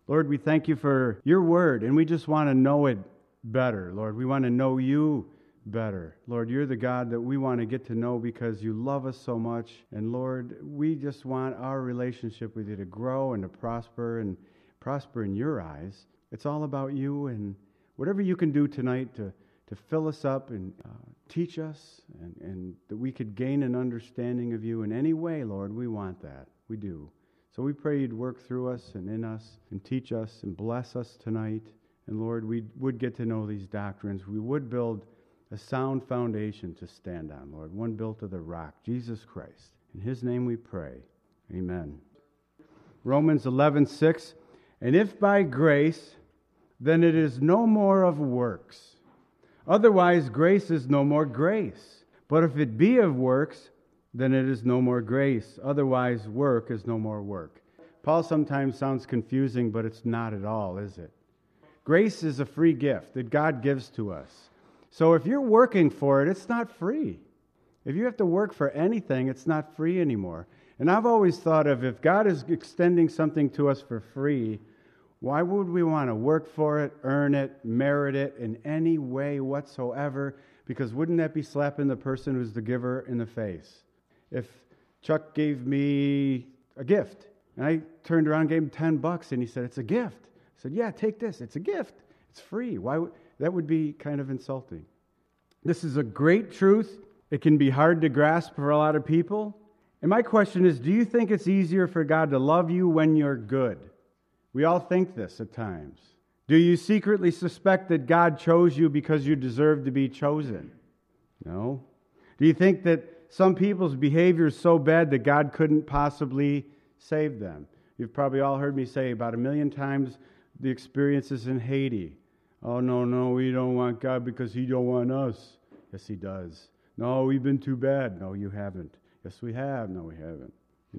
Lord, we thank you for your word, and we just want to know it better. Lord, we want to know you better. Lord, you're the God that we want to get to know because you love us so much. And Lord, we just want our relationship with you to grow and to prosper in your eyes. It's all about you, and whatever you can do tonight to fill us up and teach us and that we could gain an understanding of you in any way, Lord, we want that. We do. So we pray you'd work through us and in us and teach us and bless us tonight. And Lord, we would get to know these doctrines. We would build a sound foundation to stand on, Lord, one built of the rock, Jesus Christ. In his name we pray. Amen. Romans 11:6, and if by grace, then it is no more of works. Otherwise, grace is no more grace. But if it be of works, then it is no more grace. Otherwise, work is no more work. Paul sometimes sounds confusing, but it's not at all, is it? Grace is a free gift that God gives to us. So if you're working for it, it's not free. If you have to work for anything, it's not free anymore. And I've always thought of if God is extending something to us for free, why would we want to work for it, earn it, merit it in any way whatsoever? Because wouldn't that be slapping the person who's the giver in the face? If Chuck gave me a gift, and I turned around and gave him $10, and he said, it's a gift. I said, yeah, take this. It's a gift. It's free. That would be kind of insulting. This is a great truth. It can be hard to grasp for a lot of people. And my question is, do you think it's easier for God to love you when you're good? We all think this at times. Do you secretly suspect that God chose you because you deserve to be chosen? No. Do you think that some people's behavior is so bad that God couldn't possibly save them? You've probably all heard me say about 1,000,000 times the experiences in Haiti. Oh, no, we don't want God because he don't want us. Yes, he does. No, we've been too bad. No, you haven't. Yes, we have. No, we haven't.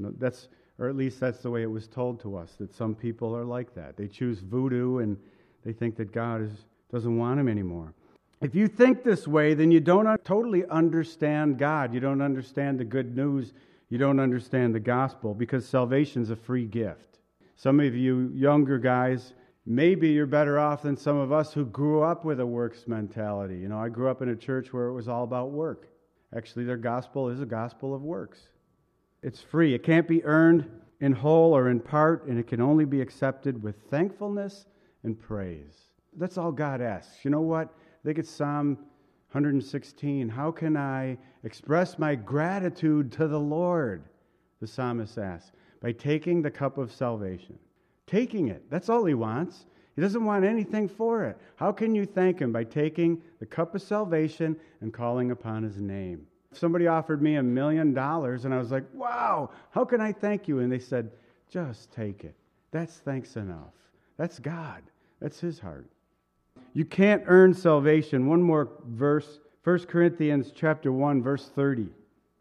Or at least that's the way it was told to us, that some people are like that. They choose voodoo and they think that God doesn't want them anymore. If you think this way, then you don't totally understand God. You don't understand the good news. You don't understand the gospel, because salvation's a free gift. Some of you younger guys, maybe you're better off than some of us who grew up with a works mentality. I grew up in a church where it was all about work. Actually, their gospel is a gospel of works. It's free. It can't be earned in whole or in part, and it can only be accepted with thankfulness and praise. That's all God asks. You know what? I think it's Psalm 116. How can I express my gratitude to the Lord? The psalmist asks. By taking the cup of salvation. Taking it. That's all he wants. He doesn't want anything for it. How can you thank him? By taking the cup of salvation and calling upon his name. If somebody offered me $1 million and I was like, wow, how can I thank you? And they said, just take it. That's thanks enough. That's God. That's his heart. You can't earn salvation. One more verse, 1 Corinthians chapter 1, verse 30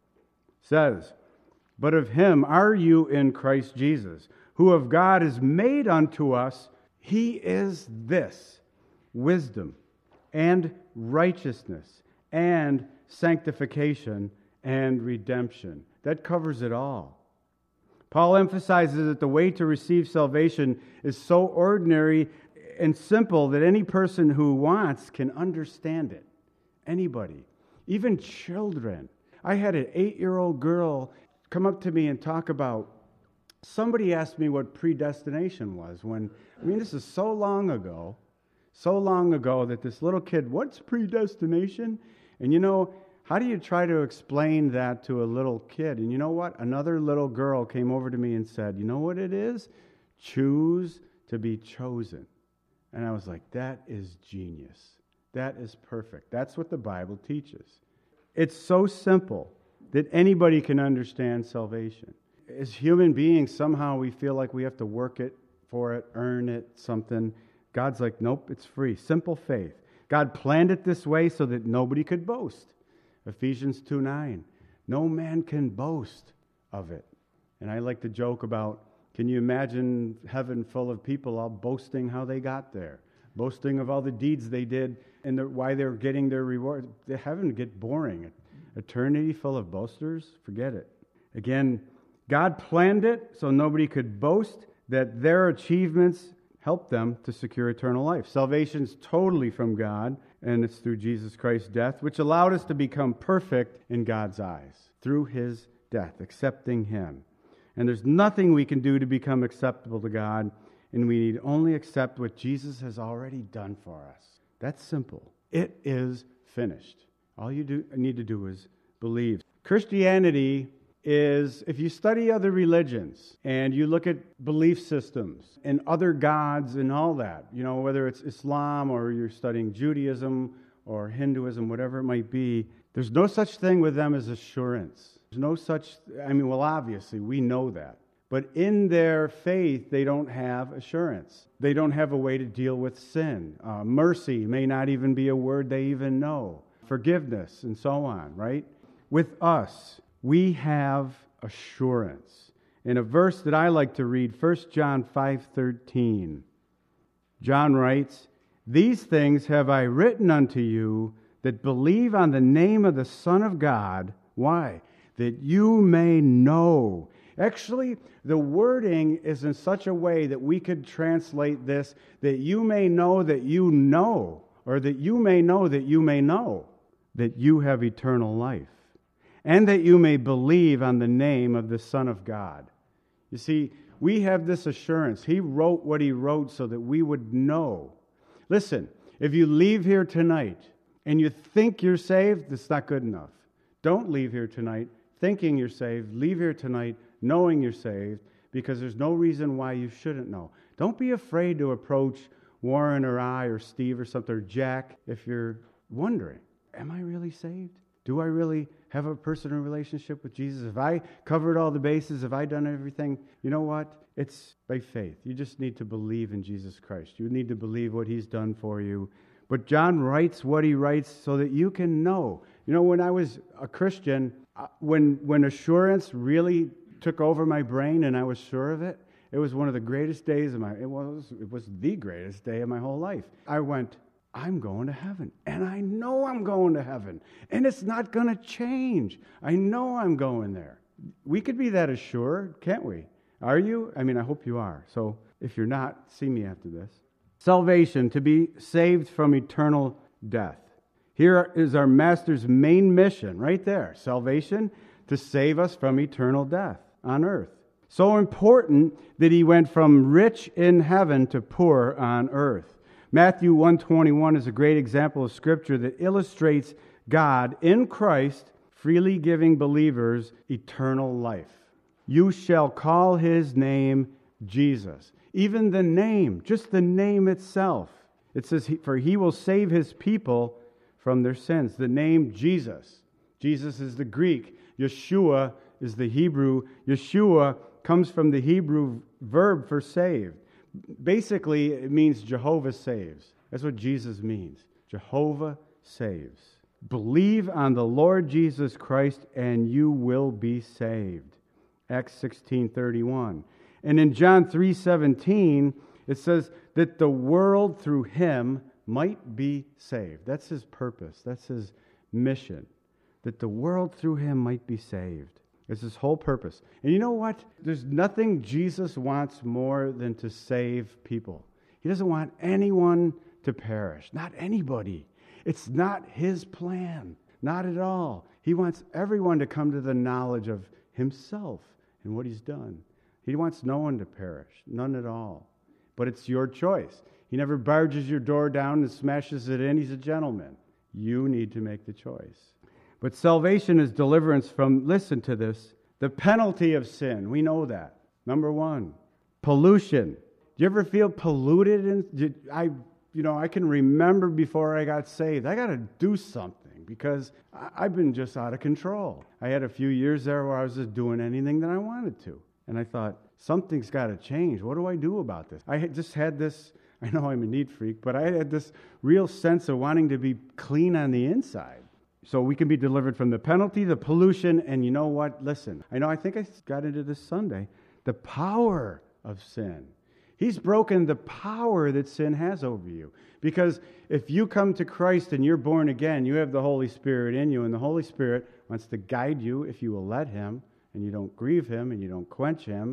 says, but of him are you in Christ Jesus, who of God is made unto us, he is this, wisdom and righteousness and sanctification and redemption. That covers it all. Paul emphasizes that the way to receive salvation is so ordinary and simple that any person who wants can understand it. Anybody. Even children. I had an 8-year-old girl come up to me and talk about, somebody asked me what predestination was this is so long ago that this little kid, what's predestination? And how do you try to explain that to a little kid? And you know what? Another little girl came over to me and said, you know what it is? Choose to be chosen. And I was like, that is genius. That is perfect. That's what the Bible teaches. It's so simple that anybody can understand salvation. As human beings, somehow we feel like we have to work for it, earn it, something. God's like, nope, it's free. Simple faith. God planned it this way so that nobody could boast. Ephesians 2:9. No man can boast of it. And I like to joke about, can you imagine heaven full of people all boasting how they got there? Boasting of all the deeds they did and why they're getting their reward. Heaven would get boring. Eternity full of boasters? Forget it. Again, God planned it so nobody could boast, that their achievements help them to secure eternal life. Salvation's totally from God, and it's through Jesus Christ's death, which allowed us to become perfect in God's eyes through his death, accepting him. And there's nothing we can do to become acceptable to God, and we need only accept what Jesus has already done for us. That's simple. It is finished. All you need to do is believe. Christianity is, if you study other religions and you look at belief systems and other gods and all that, whether it's Islam or you're studying Judaism or Hinduism, whatever it might be, there's no such thing with them as assurance. There's no such, obviously we know that. But in their faith, they don't have assurance. They don't have a way to deal with sin. Mercy may not even be a word they even know. Forgiveness and so on, right? With us, we have assurance. In a verse that I like to read, 1 John 5:13, John writes, "These things have I written unto you that believe on the name of the Son of God." Why? That you may know. Actually, the wording is in such a way that we could translate this, that you may know that you know, or that you may know that you may know that you have eternal life, and that you may believe on the name of the Son of God. You see, we have this assurance. He wrote what he wrote so that we would know. Listen, if you leave here tonight and you think you're saved, that's not good enough. Don't leave here tonight thinking you're saved. Leave here tonight knowing you're saved, because there's no reason why you shouldn't know. Don't be afraid to approach Warren or I or Steve or something, or Jack, if you're wondering, am I really saved? Do I really have a personal relationship with Jesus? Have I covered all the bases? Have I done everything? You know what? It's by faith. You just need to believe in Jesus Christ. You need to believe what he's done for you. But John writes what he writes so that you can know. When I was a Christian, when assurance really took over my brain and I was sure of it, it was one of the greatest days of it was the greatest day of my whole life. I went, I'm going to heaven, and I know I'm going to heaven, and it's not going to change. I know I'm going there. We could be that assured, can't we? Are you? I hope you are. So if you're not, see me after this. Salvation, to be saved from eternal death. Here is our Master's main mission, right there. Salvation, to save us from eternal death on earth. So important that he went from rich in heaven to poor on earth. Matthew 1:21 is a great example of Scripture that illustrates God in Christ freely giving believers eternal life. You shall call his name Jesus. Even the name, just the name itself. It says, for he will save his people from their sins. The name Jesus. Jesus is the Greek. Yeshua is the Hebrew. Yeshua comes from the Hebrew verb for save. Basically, it means Jehovah saves. That's what Jesus means. Jehovah saves. Believe on the Lord Jesus Christ and you will be saved. Acts 16:31. And in John 3:17, it says that the world through him might be saved. That's his purpose. That's his mission. That the world through him might be saved. It's his whole purpose. And you know what? There's nothing Jesus wants more than to save people. He doesn't want anyone to perish. Not anybody. It's not his plan. Not at all. He wants everyone to come to the knowledge of himself and what he's done. He wants no one to perish. None at all. But it's your choice. He never barges your door down and smashes it in. He's a gentleman. You need to make the choice. But salvation is deliverance from, listen to this, the penalty of sin. We know that. Number one, pollution. Do you ever feel polluted? I can remember before I got saved, I got to do something because I've been just out of control. I had a few years there where I was just doing anything that I wanted to. And I thought, something's got to change. What do I do about this? I just had this, I know I'm a neat freak, but I had this real sense of wanting to be clean on the inside. So we can be delivered from the penalty, the pollution, and you know what? Listen, I think I got into this Sunday, the power of sin. He's broken the power that sin has over you. Because if you come to Christ and you're born again, you have the Holy Spirit in you, and the Holy Spirit wants to guide you if you will let him, and you don't grieve him, and you don't quench him,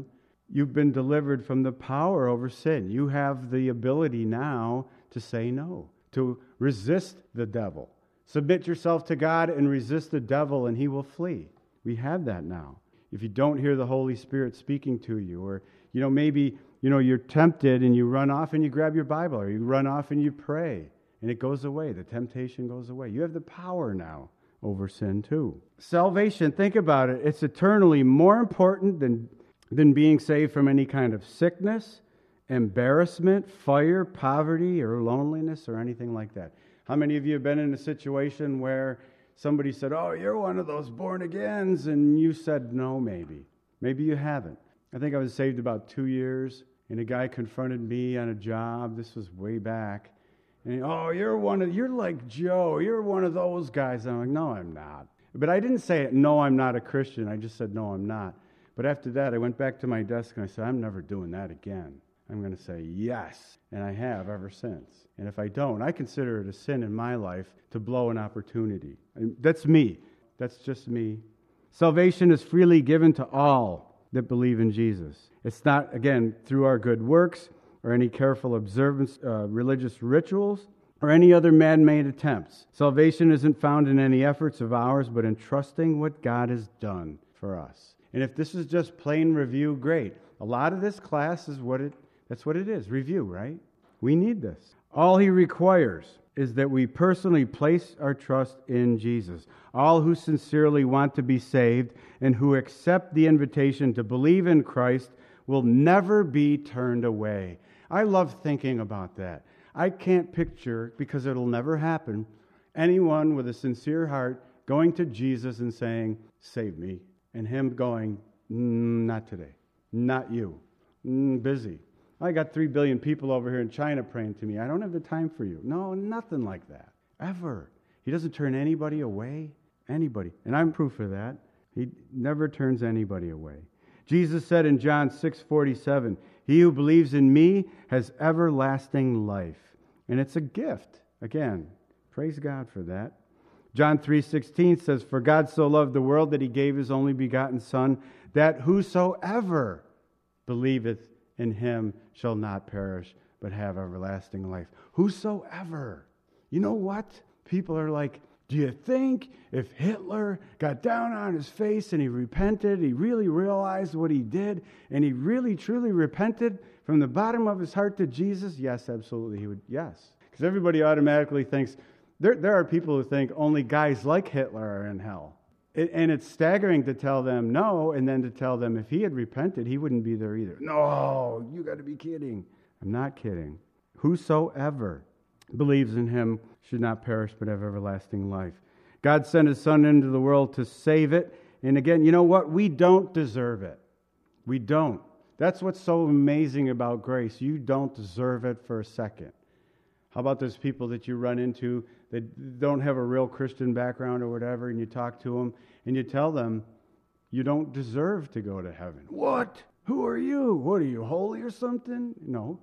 You've been delivered from the power over sin. You have the ability now to say no, to resist the devil. Submit yourself to God and resist the devil, and he will flee. We have that now. If you don't hear the Holy Spirit speaking to you, or maybe you're tempted and you run off and you grab your Bible, or you run off and you pray, and it goes away. The temptation goes away. You have the power now over sin too. Salvation, think about it. It's eternally more important than being saved from any kind of sickness, embarrassment, fire, poverty, or loneliness, or anything like that. How many of you have been in a situation where somebody said, "Oh, you're one of those born-agains," and you said no, maybe. Maybe you haven't. I think I was saved about 2 years, and a guy confronted me on a job. This was way back. And, "Oh, you're like Joe. You're one of those guys." And I'm like, "No, I'm not." But I didn't say, "No, I'm not a Christian." I just said, "No, I'm not." But after that, I went back to my desk and I said, "I'm never doing that again. I'm going to say yes." And I have ever since. And if I don't, I consider it a sin in my life to blow an opportunity. And that's me. That's just me. Salvation is freely given to all that believe in Jesus. It's not, again, through our good works or any careful observance, religious rituals, or any other man-made attempts. Salvation isn't found in any efforts of ours, but in trusting what God has done for us. And if this is just plain review, great. A lot of this class is that's what it is, review, right? We need this. All he requires is that we personally place our trust in Jesus. All who sincerely want to be saved and who accept the invitation to believe in Christ will never be turned away. I love thinking about that. I can't picture, because it'll never happen, anyone with a sincere heart going to Jesus and saying, "Save me," and him going, "Not today, not you, busy. I got 3 billion people over here in China praying to me. I don't have the time for you." No, nothing like that, ever. He doesn't turn anybody away, anybody. And I'm proof of that. He never turns anybody away. Jesus said in John 6:47, "He who believes in me has everlasting life." And it's a gift. Again, praise God for that. John 3:16 says, "For God so loved the world that he gave his only begotten Son, that whosoever believeth in him shall not perish, but have everlasting life." Whosoever. You know what? People are like, "Do you think if Hitler got down on his face and he repented, he really realized what he did, and he really truly repented from the bottom of his heart to Jesus?" Yes, absolutely, he would. Yes. Because everybody automatically thinks, there are people who think only guys like Hitler are in hell. And it's staggering to tell them no, and then to tell them if he had repented, he wouldn't be there either. No, you got to be kidding. I'm not kidding. Whosoever believes in him should not perish but have everlasting life. God sent his Son into the world to save it. And again, you know what? We don't deserve it. We don't. That's what's so amazing about grace. You don't deserve it for a second. How about those people that you run into that don't have a real Christian background or whatever, and you talk to them and you tell them, "You don't deserve to go to heaven." "What? Who are you? What are you, holy or something?" No,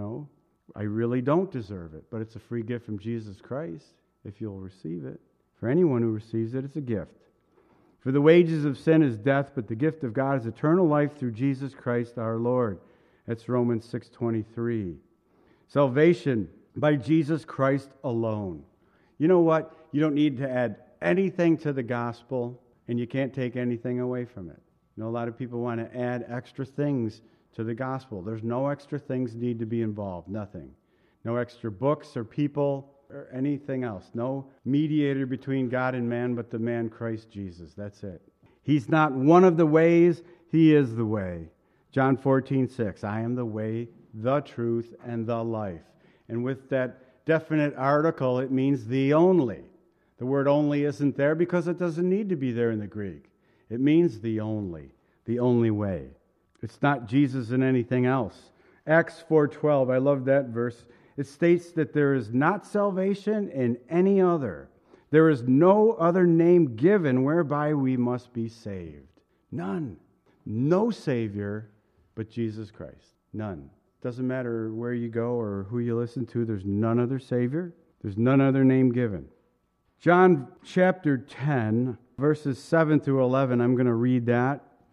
I really don't deserve it, but it's a free gift from Jesus Christ if you'll receive it. For anyone who receives it, it's a gift. "For the wages of sin is death, but the gift of God is eternal life through Jesus Christ our Lord." That's Romans 6:23. Salvation by Jesus Christ alone. You know what? You don't need to add anything to the gospel, and you can't take anything away from it. You know, a lot of people want to add extra things to the gospel. There's no extra things need to be involved. Nothing. No extra books or people or anything else. No mediator between God and man but the man Christ Jesus. That's it. He's not one of the ways. He is the way. John 14:6. "I am the way, the truth, and the life." And with that definite article, it means the only. The word only isn't there because it doesn't need to be there in the Greek. It means the only way. It's not Jesus and anything else. Acts 4:12, I love that verse. It states that there is not salvation in any other. There is no other name given whereby we must be saved. None. No Savior but Jesus Christ. None. Doesn't matter where you go or who you listen to, there's none other Savior. There's none other name given. John chapter 10, verses 7 through 11, I'm going to read that.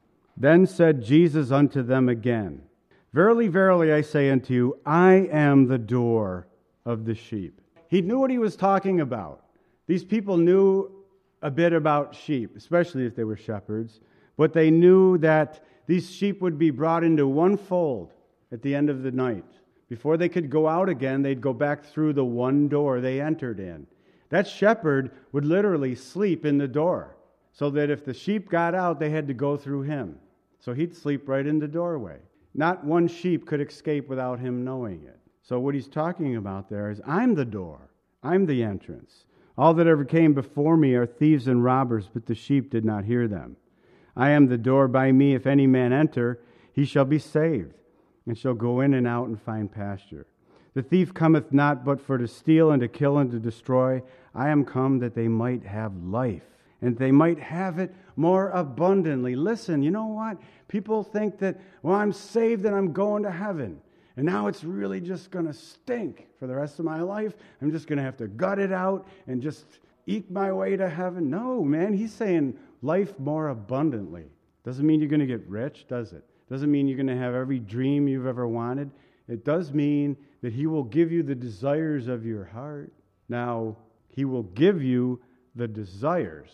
Then said Jesus unto them again, Verily, verily, I say unto you, I am the door of the sheep. He knew what he was talking about. These people knew a bit about sheep, especially if they were shepherds, but they knew that these sheep would be brought into one fold at the end of the night. Before they could go out again, they'd go back through the one door they entered in. That shepherd would literally sleep in the door, so that if the sheep got out, they had to go through him. So he'd sleep right in the doorway. Not one sheep could escape without him knowing it. So what he's talking about there is, I'm the door. I'm the entrance. All that ever came before me are thieves and robbers, but the sheep did not hear them. I am the door. By me, if any man enter, he shall be saved, and shall go in and out and find pasture. The thief cometh not but for to steal and to kill and to destroy. I am come that they might have life, and they might have it more abundantly. Listen, you know what? People think that, well, I'm saved and I'm going to heaven. And now it's really just going to stink for the rest of my life. I'm just going to have to gut it out and just eke my way to heaven. No, man, he's saying life more abundantly. Doesn't mean you're going to get rich, does it? Doesn't mean you're going to have every dream you've ever wanted. It does mean that he will give you the desires of your heart. Now, he will give you the desires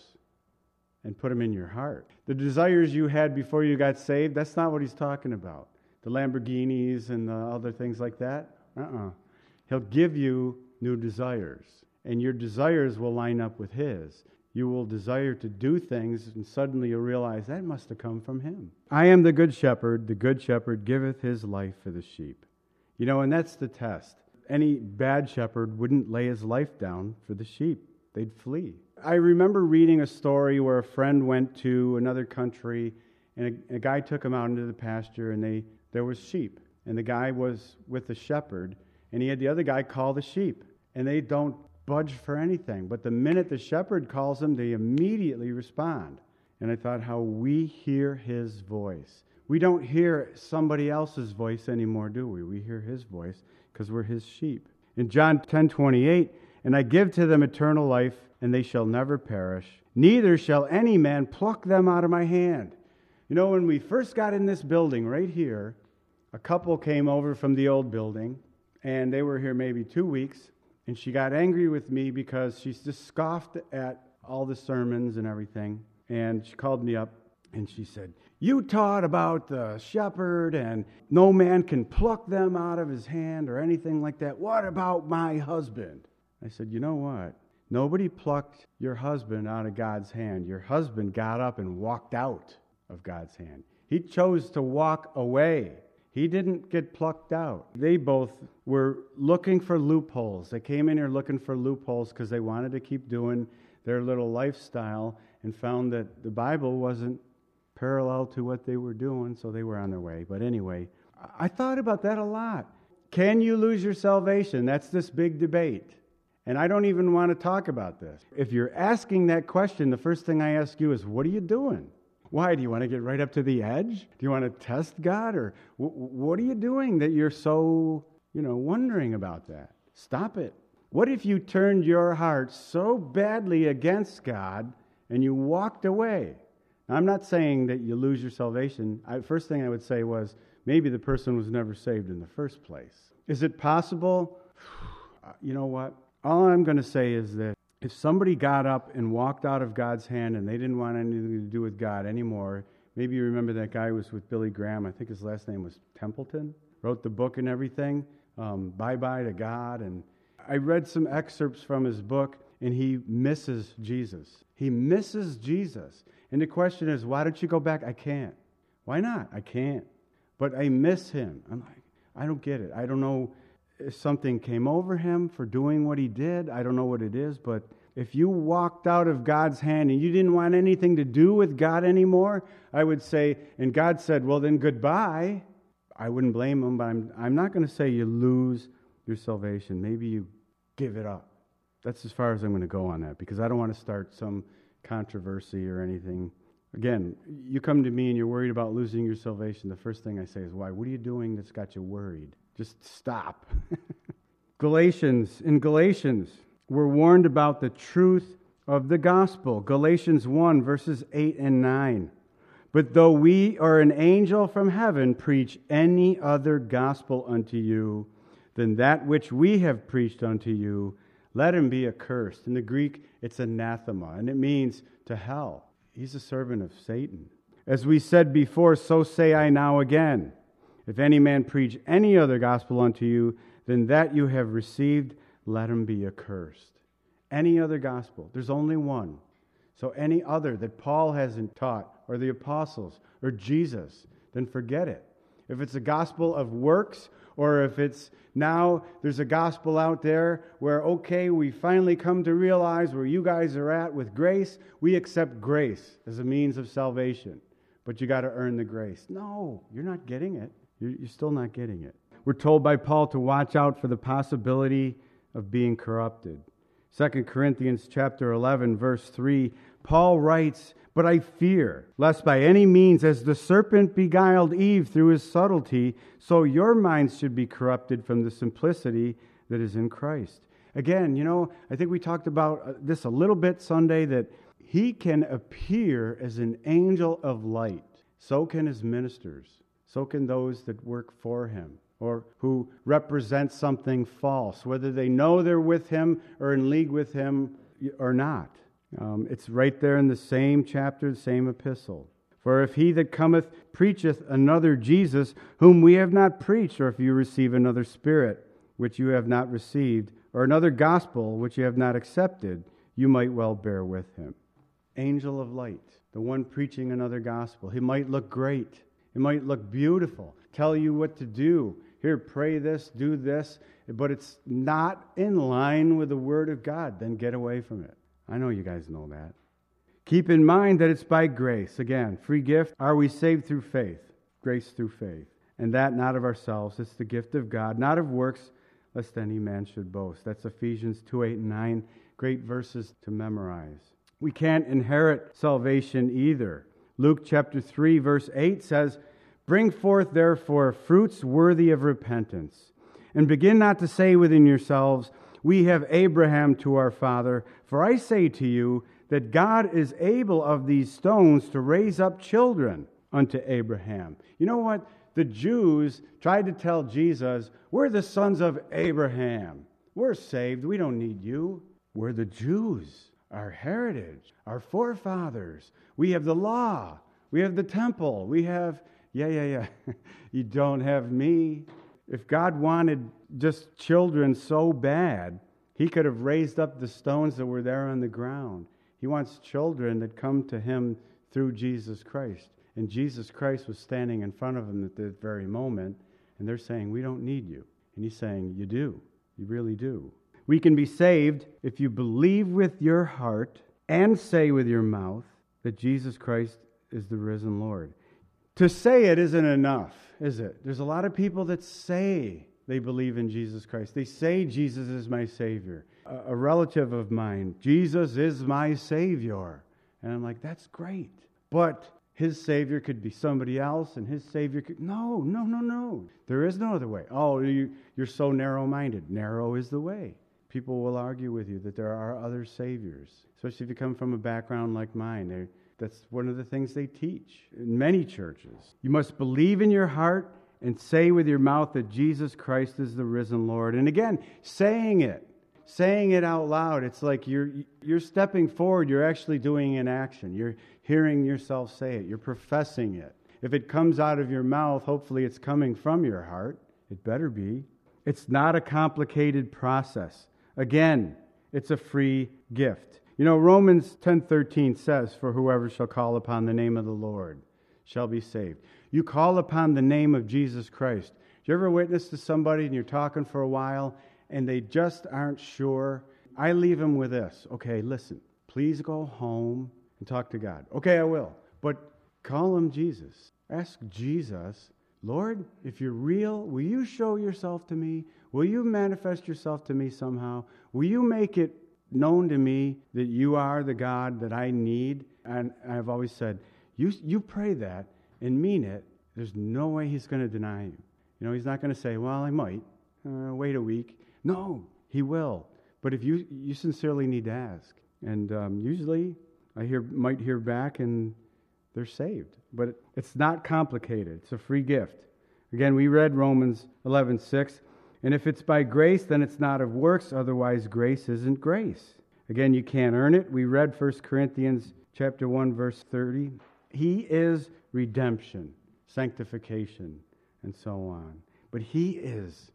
and put them in your heart. The desires you had before you got saved, that's not what he's talking about. The Lamborghinis and the other things like that. He'll give you new desires, and your desires will line up with his. You will desire to do things, and suddenly you'll realize that must have come from him. I am the good shepherd. The good shepherd giveth his life for the sheep. You know, and that's the test. Any bad shepherd wouldn't lay his life down for the sheep. They'd flee. I remember reading a story where a friend went to another country, and a guy took him out into the pasture, and there was sheep. And the guy was with the shepherd, and he had the other guy call the sheep. And they don't budge for anything. But the minute the shepherd calls them, they immediately respond. And I thought how we hear his voice. We don't hear somebody else's voice anymore, do we? We hear his voice because we're his sheep. In John 10:28, and I give to them eternal life, and they shall never perish. Neither shall any man pluck them out of my hand. You know, when we first got in this building right here, a couple came over from the old building, and they were here maybe 2 weeks, and she got angry with me because she just scoffed at all the sermons and everything. And she called me up, and she said, you taught about the shepherd, and no man can pluck them out of his hand or anything like that. What about my husband? I said, you know what? Nobody plucked your husband out of God's hand. Your husband got up and walked out of God's hand. He chose to walk away. He didn't get plucked out. They both were looking for loopholes. They came in here looking for loopholes because they wanted to keep doing their little lifestyle and found that the Bible wasn't parallel to what they were doing, so they were on their way. But anyway, I thought about that a lot. Can you lose your salvation? That's this big debate. And I don't even want to talk about this. If you're asking that question, the first thing I ask you is, what are you doing? Why? Do you want to get right up to the edge? Do you want to test God? Or what are you doing that you're so, wondering about that? Stop it. What if you turned your heart so badly against God and you walked away? Now, I'm not saying that you lose your salvation. First thing I would say was maybe the person was never saved in the first place. Is it possible? You know what? All I'm going to say is that if somebody got up and walked out of God's hand and they didn't want anything to do with God anymore, maybe you remember that guy was with Billy Graham. I think his last name was Templeton. Wrote the book and everything, Bye-Bye to God. And I read some excerpts from his book, and he misses Jesus. He misses Jesus. And the question is, why don't you go back? I can't. Why not? I can't. But I miss him. I'm like, I don't get it. I don't know if something came over him for doing what he did. I don't know what it is, but if you walked out of God's hand and you didn't want anything to do with God anymore, I would say, and God said, well, then goodbye. I wouldn't blame him, but I'm not going to say you lose your salvation. Maybe you give it up. That's as far as I'm going to go on that, because I don't want to start some controversy or anything. Again, you come to me and you're worried about losing your salvation. The first thing I say is, why? What are you doing that's got you worried? Just stop. In Galatians, we're warned about the truth of the gospel. Galatians 1, verses 8 and 9. But though we or an angel from heaven preach any other gospel unto you than that which we have preached unto you, let him be accursed. In the Greek, it's anathema, and it means to hell. He's a servant of Satan. As we said before, so say I now again. If any man preach any other gospel unto you than that you have received, let him be accursed. Any other gospel. There's only one. So any other that Paul hasn't taught, or the apostles, or Jesus, then forget it. If it's a gospel of works, or if it's now there's a gospel out there where, okay, we finally come to realize where you guys are at with grace, we accept grace as a means of salvation. But you got to earn the grace. No, you're not getting it. You're still not getting it. We're told by Paul to watch out for the possibility of being corrupted. 2 Corinthians chapter 11, verse 3, Paul writes, "But I fear, lest by any means, as the serpent beguiled Eve through his subtlety, so your minds should be corrupted from the simplicity that is in Christ." Again, I think we talked about this a little bit Sunday, that he can appear as an angel of light. So can his ministers. So can those that work for him, or who represent something false, whether they know they're with him or in league with him or not. It's right there in the same chapter, the same epistle. For if he that cometh preacheth another Jesus, whom we have not preached, or if you receive another spirit, which you have not received, or another gospel, which you have not accepted, you might well bear with him. Angel of light, the one preaching another gospel. He might look great. It might look beautiful. Tell you what to do. Here, pray this, do this. But it's not in line with the Word of God. Then get away from it. I know you guys know that. Keep in mind that it's by grace. Again, free gift. Are we saved through faith? Grace through faith. And that not of ourselves. It's the gift of God, not of works, lest any man should boast. That's Ephesians 2, 8, and 9. Great verses to memorize. We can't inherit salvation either. Luke chapter 3, verse 8 says, "Bring forth therefore fruits worthy of repentance, and begin not to say within yourselves, we have Abraham to our father. For I say to you that God is able of these stones to raise up children unto Abraham." You know what? The Jews tried to tell Jesus, we're the sons of Abraham. We're saved. We don't need you. We're the Jews, our heritage, our forefathers. We have the law. We have the temple. We have, yeah. You don't have me. If God wanted just children so bad, he could have raised up the stones that were there on the ground. He wants children that come to him through Jesus Christ. And Jesus Christ was standing in front of them at that very moment, and they're saying, we don't need you. And he's saying, you do. You really do. We can be saved if you believe with your heart and say with your mouth that Jesus Christ is the risen Lord. To say it isn't enough, is it? There's a lot of people that say they believe in Jesus Christ. They say Jesus is my Savior. A relative of mine, Jesus is my Savior. And I'm like, that's great. But his Savior could be somebody else, and his Savior could... No. There is no other way. Oh, you're so narrow-minded. Narrow is the way. People will argue with you that there are other Saviors, especially if you come from a background like mine. That's one of the things they teach in many churches. You must believe in your heart and say with your mouth that Jesus Christ is the risen Lord. And again, saying it out loud, it's like you're stepping forward. You're actually doing an action. You're hearing yourself say it. You're professing it. If it comes out of your mouth, hopefully it's coming from your heart. It better be. It's not a complicated process. Again, it's a free gift. Romans 10:13 says, "For whoever shall call upon the name of the Lord shall be saved." You call upon the name of Jesus Christ. Do you ever witness to somebody and you're talking for a while and they just aren't sure? I leave them with this. Okay, listen, please go home and talk to God. Okay, I will. But call him Jesus. Ask Jesus, Lord, if you're real, will you show yourself to me? Will you manifest yourself to me somehow? Will you make it known to me that you are the God that I need? And I've always said, you pray that and mean it. There's no way he's going to deny you. He's not going to say, well, I might. Wait a week. No, he will. But if you sincerely need to ask. And usually I might hear back in they're saved. But it's not complicated. It's a free gift. Again, we read Romans 11:6, and if it's by grace, then it's not of works, otherwise grace isn't grace. Again, you can't earn it. We read 1 Corinthians chapter 1, verse 30. He is redemption, sanctification, and so on. But He is.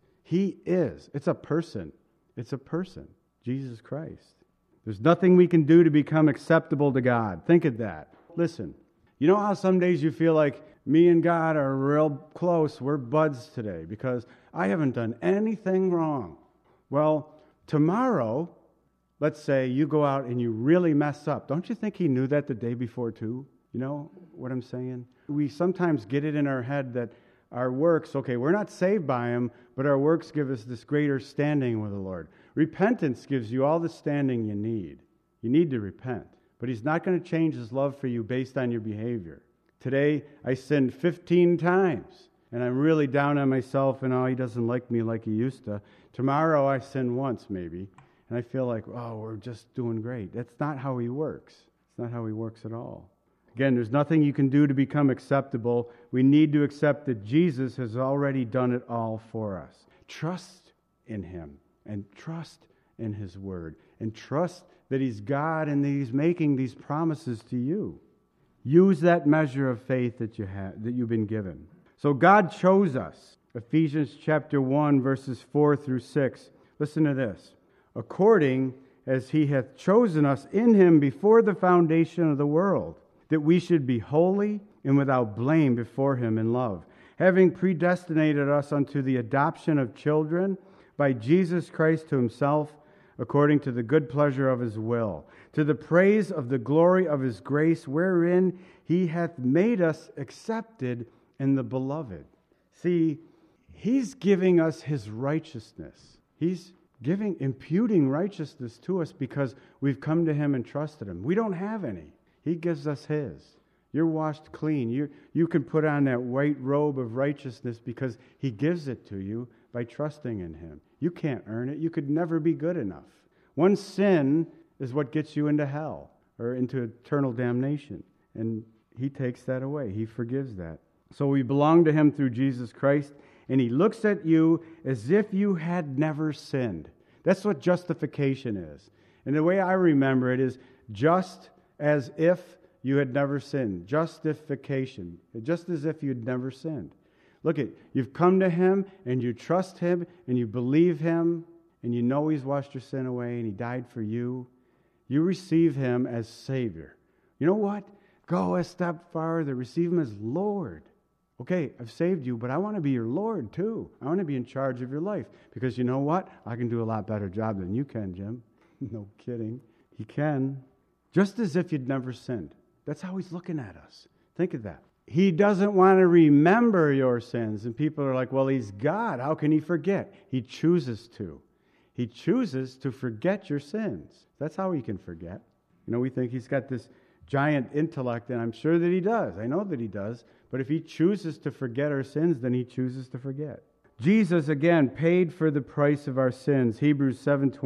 It's a person. It's a person, Jesus Christ. There's nothing we can do to become acceptable to God. Think of that. Listen, you know how some days you feel like me and God are real close, we're buds today because I haven't done anything wrong. Well, tomorrow, let's say you go out and you really mess up. Don't you think He knew that the day before too? You know what I'm saying? We sometimes get it in our head that our works, okay, we're not saved by Him, but our works give us this greater standing with the Lord. Repentance gives you all the standing you need. You need to repent. But He's not going to change His love for you based on your behavior. Today, I sinned 15 times, and I'm really down on myself, and He doesn't like me like He used to. Tomorrow, I sin once, maybe, and I feel like, we're just doing great. That's not how He works. It's not how He works at all. Again, there's nothing you can do to become acceptable. We need to accept that Jesus has already done it all for us. Trust in Him, and trust in His Word, and trust that He's God and that He's making these promises to you. Use that measure of faith that you've been given. So God chose us. Ephesians chapter 1, verses 4 through 6. Listen to this. According as He hath chosen us in Him before the foundation of the world, that we should be holy and without blame before Him in love, having predestinated us unto the adoption of children by Jesus Christ to Himself, according to the good pleasure of His will, to the praise of the glory of His grace, wherein He hath made us accepted in the Beloved. See, He's giving us His righteousness. He's imputing righteousness to us because we've come to Him and trusted Him. We don't have any. He gives us His. You're washed clean. You can put on that white robe of righteousness because He gives it to you by trusting in Him. You can't earn it. You could never be good enough. One sin is what gets you into hell or into eternal damnation. And He takes that away. He forgives that. So we belong to Him through Jesus Christ, and He looks at you as if you had never sinned. That's what justification is. And the way I remember it is just as if you had never sinned. Justification. Just as if you'd never sinned. Look you've come to Him and you trust Him and you believe Him and you know He's washed your sin away and He died for you. You receive Him as Savior. You know what? Go a step farther. Receive Him as Lord. Okay, I've saved you, but I want to be your Lord too. I want to be in charge of your life. Because you know what? I can do a lot better job than you can, Jim. No kidding. He can. Just as if you'd never sinned. That's how He's looking at us. Think of that. He doesn't want to remember your sins. And people are like, well, He's God. How can He forget? He chooses to. He chooses to forget your sins. That's how He can forget. You know, we think He's got this giant intellect, and I'm sure that He does. I know that He does. But if He chooses to forget our sins, then He chooses to forget. Jesus, again, paid for the price of our sins. Hebrews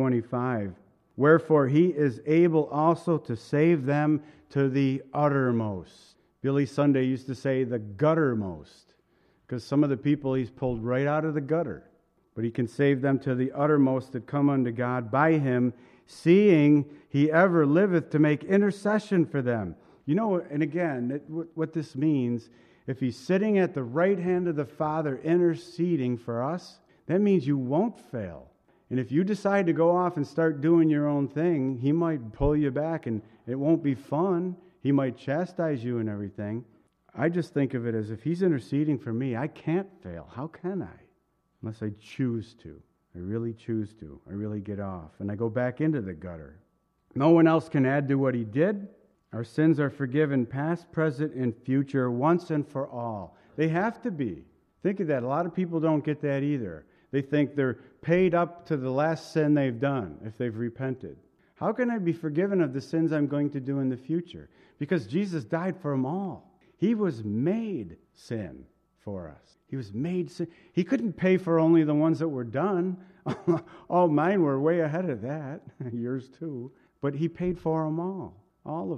7:25. Wherefore He is able also to save them to the uttermost. Billy Sunday used to say the guttermost, because some of the people He's pulled right out of the gutter. But He can save them to the uttermost that come unto God by Him, seeing He ever liveth to make intercession for them. You know, and again, what this means, if He's sitting at the right hand of the Father interceding for us, that means you won't fail. And if you decide to go off and start doing your own thing, He might pull you back and it won't be fun. He might chastise you and everything. I just think of it as if He's interceding for me, I can't fail. How can I? Unless I choose to. I really choose to. I really get off. And I go back into the gutter. No one else can add to what He did. Our sins are forgiven past, present, and future once and for all. They have to be. Think of that. A lot of people don't get that either. They think they're paid up to the last sin they've done if they've repented. How can I be forgiven of the sins I'm going to do in the future? Because Jesus died for them all. He was made sin for us. He was made sin. He couldn't pay for only the ones that were done. All mine were way ahead of that. Yours too. But He paid for them all of them.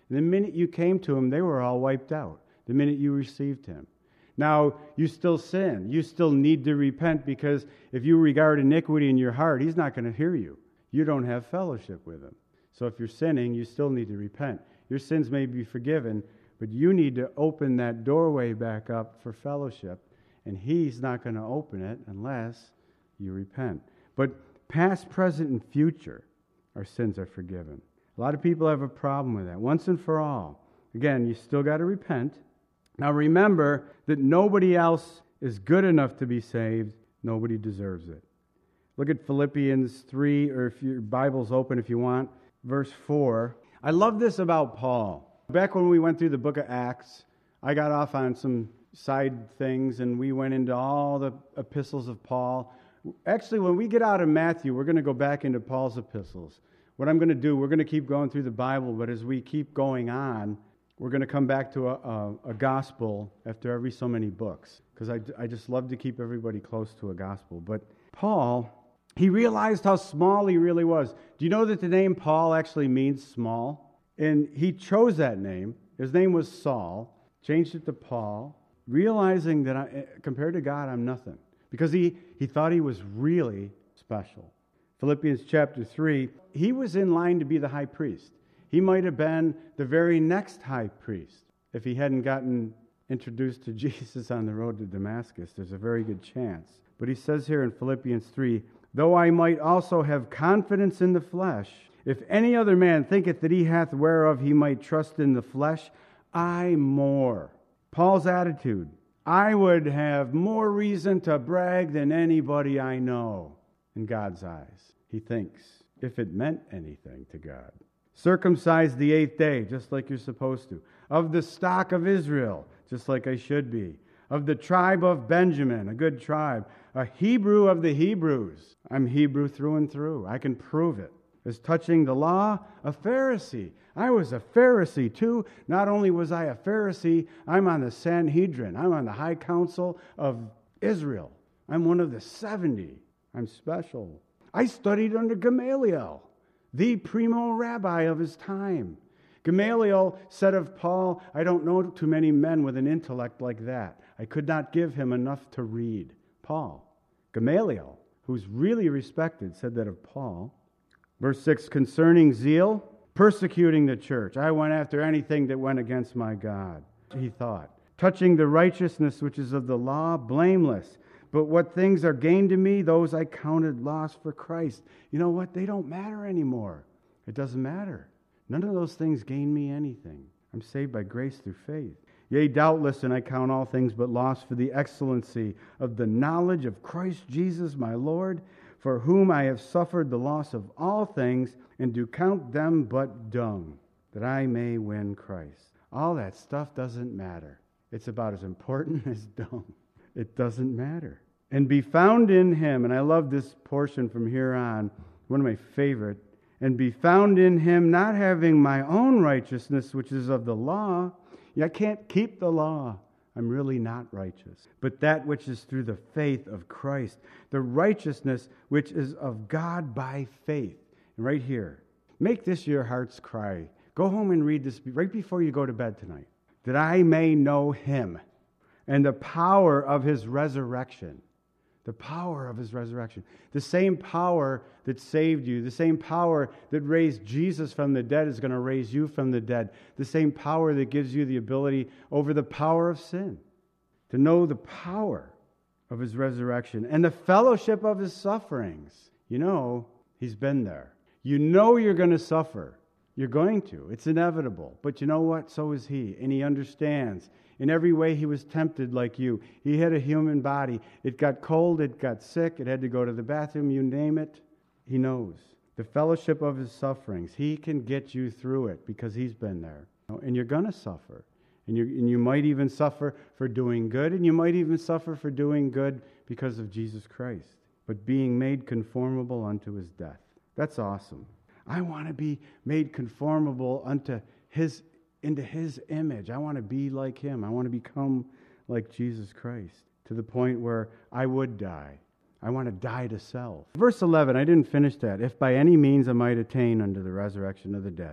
And the minute you came to him, they were all wiped out. The minute you received him. Now, you still sin. You still need to repent, because if you regard iniquity in your heart, he's not going to hear you. You don't have fellowship with him. So if you're sinning, you still need to repent. Your sins may be forgiven, but you need to open that doorway back up for fellowship, and he's not going to open it unless you repent. But past, present, and future, our sins are forgiven. A lot of people have a problem with that. Once and for all. Again, you still got to repent. Now remember that nobody else is good enough to be saved. Nobody deserves it. Look at Philippians 3, or if your Bible's open if you want, verse 4. I love this about Paul. Back when we went through the book of Acts, I got off on some side things, and we went into all the epistles of Paul. Actually, when we get out of Matthew, we're going to go back into Paul's epistles. What I'm going to do, we're going to keep going through the Bible, but as we keep going on, we're going to come back to a gospel after every so many books, because I just love to keep everybody close to a gospel. But Paul, he realized how small he really was. Do you know that the name Paul actually means small? And he chose that name. His name was Saul, changed it to Paul, realizing that compared to God, I'm nothing. Because he thought he was really special. Philippians chapter 3, he was in line to be the high priest. He might have been the very next high priest if he hadn't gotten introduced to Jesus on the road to Damascus. There's a very good chance. But he says here in Philippians 3, though I might also have confidence in the flesh, if any other man thinketh that he hath whereof he might trust in the flesh, I more. Paul's attitude, I would have more reason to brag than anybody I know in God's eyes. He thinks, if it meant anything to God. Circumcised the 8th day, just like you're supposed to. Of the stock of Israel, just like I should be. Of the tribe of Benjamin, a good tribe. A Hebrew of the Hebrews. I'm Hebrew through and through. I can prove it. As touching the law, a Pharisee. I was a Pharisee too. Not only was I a Pharisee, I'm on the Sanhedrin. I'm on the High Council of Israel. I'm one of the 70. I'm special. I studied under Gamaliel, the primo rabbi of his time. Gamaliel said of Paul, I don't know too many men with an intellect like that. I could not give him enough to read. Paul. Gamaliel, who's really respected, said that of Paul. Verse 6, concerning zeal, persecuting the church. I went after anything that went against my God, he thought. Touching the righteousness which is of the law, blameless. But what things are gained to me, those I counted loss for Christ. You know what? They don't matter anymore. It doesn't matter. None of those things gain me anything. I'm saved by grace through faith. Yea, doubtless, and I count all things but loss for the excellency of the knowledge of Christ Jesus my Lord, for whom I have suffered the loss of all things, and do count them but dung, that I may win Christ. All that stuff doesn't matter. It's about as important as dung. It doesn't matter. And be found in him, and I love this portion from here on, one of my favorite, and be found in him, not having my own righteousness, which is of the law. Yeah, I can't keep the law. I'm really not righteous. But that which is through the faith of Christ, the righteousness which is of God by faith. And right here, make this your heart's cry. Go home and read this right before you go to bed tonight. That I may know him and the power of his resurrection. The power of his resurrection. The same power that saved you, the same power that raised Jesus from the dead is going to raise you from the dead. The same power that gives you the ability over the power of sin. To know the power of his resurrection and the fellowship of his sufferings. You know, he's been there. You know you're going to suffer. You're going to. It's inevitable. But you know what? So is he. And he understands. In every way, he was tempted like you. He had a human body. It got cold. It got sick. It had to go to the bathroom. You name it. He knows. The fellowship of his sufferings. He can get you through it because he's been there. And you're going to suffer. And you might even suffer for doing good. And you might even suffer for doing good because of Jesus Christ. But being made conformable unto his death. That's awesome. I want to be made conformable into his image. I want to be like him. I want to become like Jesus Christ to the point where I would die. I want to die to self. Verse 11, I didn't finish that. If by any means I might attain unto the resurrection of the dead.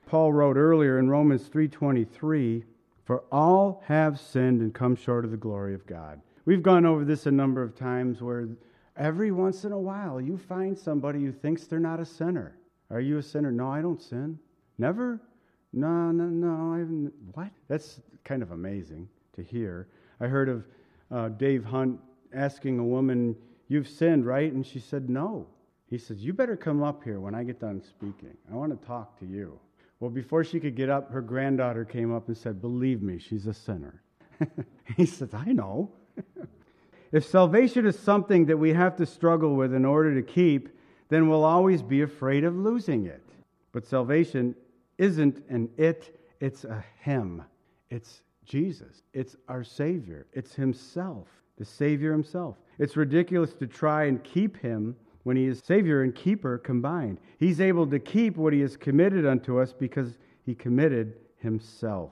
Paul wrote earlier in Romans 3:23, "For all have sinned and come short of the glory of God." We've gone over this a number of times where every once in a while you find somebody who thinks they're not a sinner. Are you a sinner? No, I don't sin. Never? No, I haven't. What? That's kind of amazing to hear. I heard of Dave Hunt asking a woman, "You've sinned, right?" And she said, "No." He says, "You better come up here when I get done speaking. I want to talk to you." Well, before she could get up, her granddaughter came up and said, "Believe me, she's a sinner." He says, "I know." If salvation is something that we have to struggle with in order to keep, then we'll always be afraid of losing it. But salvation isn't an it's a him. It's Jesus. It's our Savior. It's Himself, the Savior Himself. It's ridiculous to try and keep Him when He is Savior and Keeper combined. He's able to keep what He has committed unto us because He committed Himself.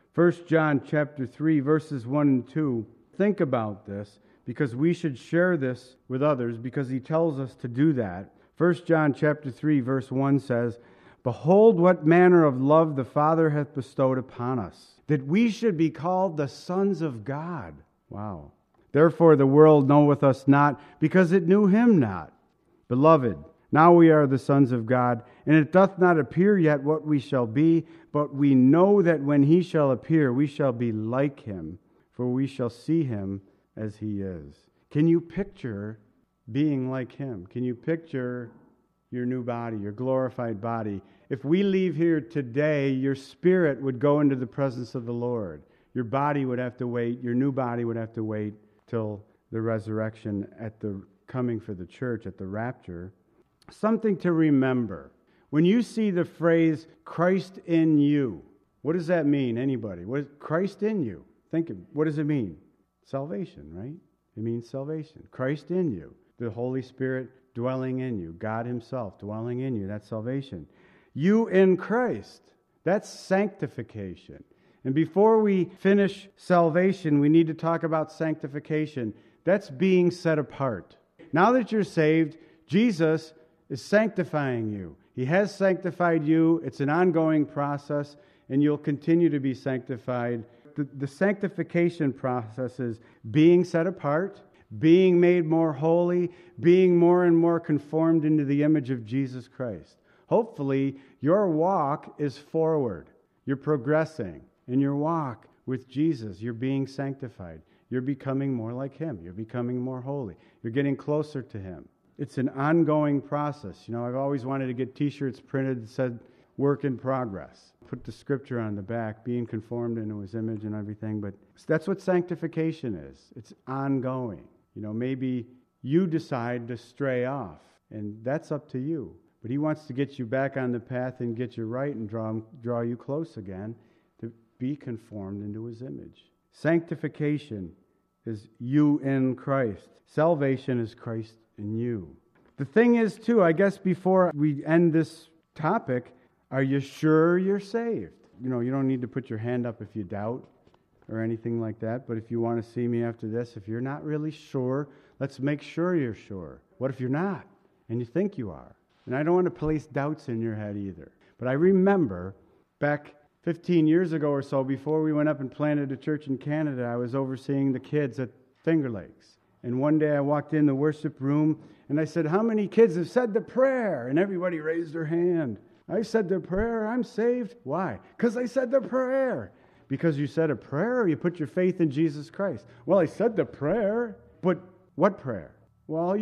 1 John chapter 3, verses 1 and 2. Think about this, because we should share this with others, because He tells us to do that. 1 John chapter 3, verse 1 says, "Behold, what manner of love the Father hath bestowed upon us, that we should be called the sons of God." Wow. "Therefore the world knoweth us not, because it knew Him not. Beloved, now we are the sons of God, and it doth not appear yet what we shall be, but we know that when He shall appear, we shall be like Him, for we shall see Him as He is." Can you picture being like Him? Can you picture your new body, your glorified body? If we leave here today, your spirit would go into the presence of the Lord. Your body would have to wait, your new body would have to wait till the resurrection at the coming for the church, at the rapture. Something to remember. When you see the phrase, "Christ in you," what does that mean? Anybody? What is Christ in you? What does it mean? Salvation, right? It means salvation. Christ in you. The Holy Spirit dwelling in you. God Himself dwelling in you. That's salvation. You in Christ. That's sanctification. And before we finish salvation, we need to talk about sanctification. That's being set apart. Now that you're saved, Jesus is sanctifying you. He has sanctified you. It's an ongoing process, and you'll continue to be sanctified. The sanctification process is being set apart, being made more holy, being more and more conformed into the image of Jesus Christ. Hopefully, your walk is forward. You're progressing in your walk with Jesus. You're being sanctified. You're becoming more like Him. You're becoming more holy. You're getting closer to Him. It's an ongoing process. I've always wanted to get T-shirts printed that said, "Work in progress." Put the scripture on the back, being conformed into His image and everything. But that's what sanctification is. It's ongoing. Maybe you decide to stray off, and that's up to you. But He wants to get you back on the path and get you right and draw you close again to be conformed into His image. Sanctification is you in Christ. Salvation is Christ in you. The thing is, too, I guess before we end this topic, are you sure you're saved? You don't need to put your hand up if you doubt or anything like that. But if you want to see me after this, if you're not really sure, let's make sure you're sure. What if you're not and you think you are? And I don't want to place doubts in your head either. But I remember back 15 years ago or so, before we went up and planted a church in Canada, I was overseeing the kids at Finger Lakes. And one day I walked in the worship room and I said, "How many kids have said the prayer?" And everybody raised their hand. "I said the prayer, I'm saved." Why? Because I said the prayer. Because you said a prayer or you put your faith in Jesus Christ? Well, I said the prayer, but what prayer? Well,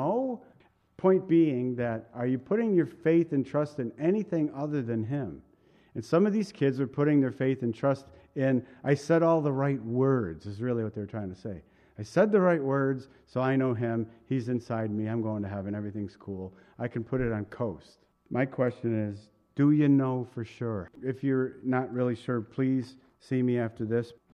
Point being that, are you putting your faith and trust in anything other than Him? And some of these kids are putting their faith and trust in, "I said all the right words," is really what they're trying to say. I said the right words, so I know Him. He's inside me. I'm going to heaven. Everything's cool. I can put it on coast. My question is, do you know for sure? If you're not really sure, please see me after this.